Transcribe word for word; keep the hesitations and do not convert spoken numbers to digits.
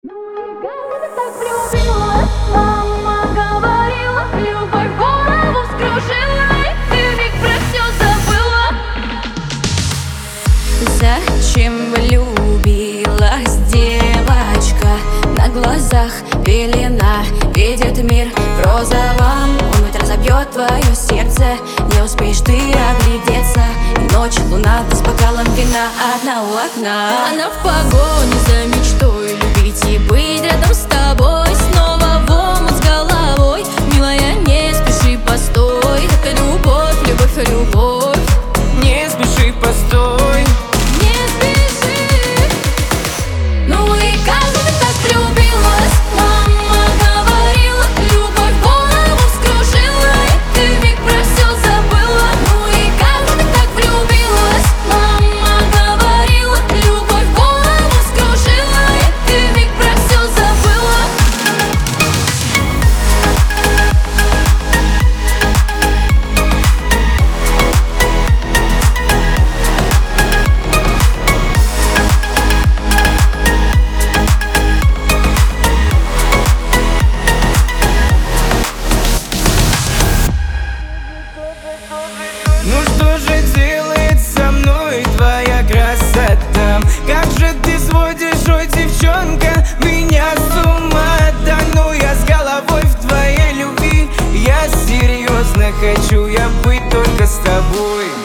Ну и как ты так влюбилась? Мама говорила, любовь голову вскружила, и ты вмиг про все забыла. Зачем влюбилась девочка? На глазах пелена, видит мир в розовом. Он ведь разобьет твое сердце, не успеешь ты оглядеться. И ночь, луна с бокалом вина одна у окна. Она в погоне за мечтой любить и быть рядом с тобой. Снова в омут с головой. Милая, не спеши, постой. Это любовь, любовь, любовь. Не спеши, постой. Не спеши. Ну и как же ты так влюбилась? Мама говорила, любовь голову вскружила, и ты вмиг про все забыла. Ну и как же ты так влюбилась? Мама говорила, любовь голову вскружила, и ты вмиг про все забыла. Ну что же делает со мной твоя красота? Как же ты сводишь, ой, девчонка, меня с ума. Тону я с головой в твоей любви. Я серьезно хочу я быть только с тобой.